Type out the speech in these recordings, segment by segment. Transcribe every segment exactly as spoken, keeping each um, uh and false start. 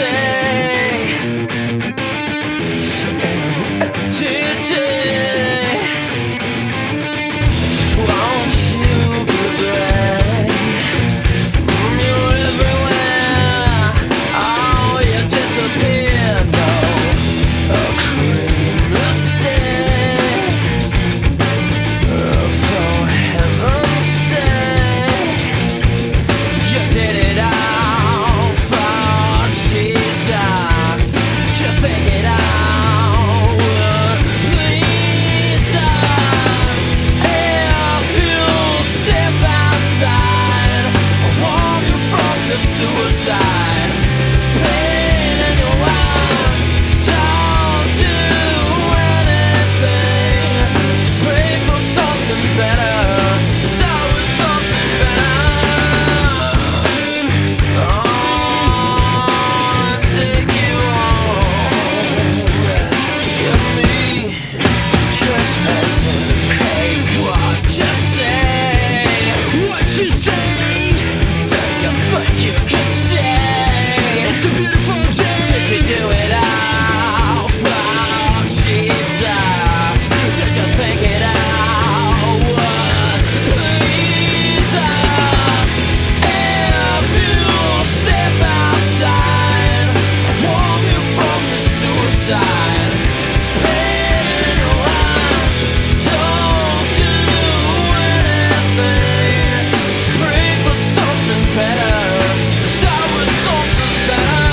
say. And today, won't you be brave? You're everywhere. Oh, you disappear. No, a great mistake. Oh, for heaven's sake, you did it all for Jesus. You think it out, please us. If you step outside, I'll warn you from the suicide. There's pain in your eyes. Don't do anything. Just pray for something better. There's always something better. Oh, take you home. Forgive me, trespassing. Hey, what you say? What you say? Do you think you can stay? It's a beautiful day. Did you do it all for Jesus? Did you think it out would please us? If you step outside, I'll warn you from the suicide. There's pain in your eyes. Don't do anything. Just pray for something better. There's always something better.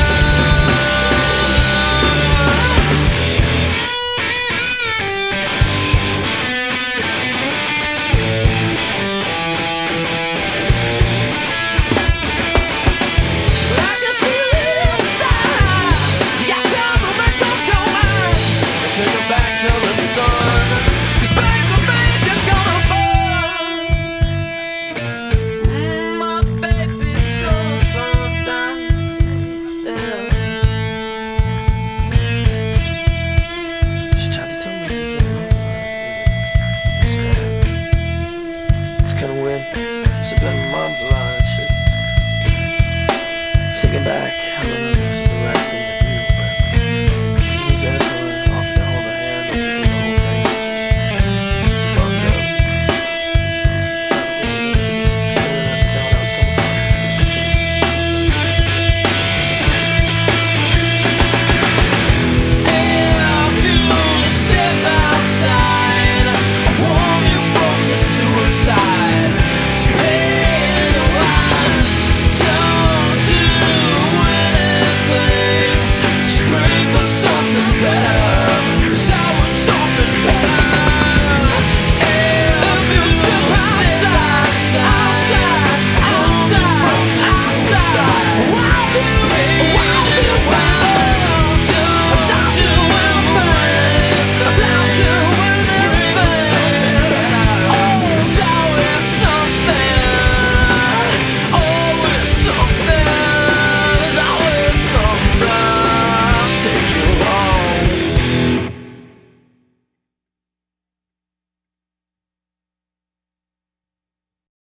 I can feel it inside. You got time to make up your mind. Take it back to the sun. 'Cause baby, baby, you're gonna burn. Mm, my baby's gonna burn down. Yeah. She tried to tell me you know, stay. It's kinda weird. She's been a mom for a lot of that shit. Thinking back, I don't know.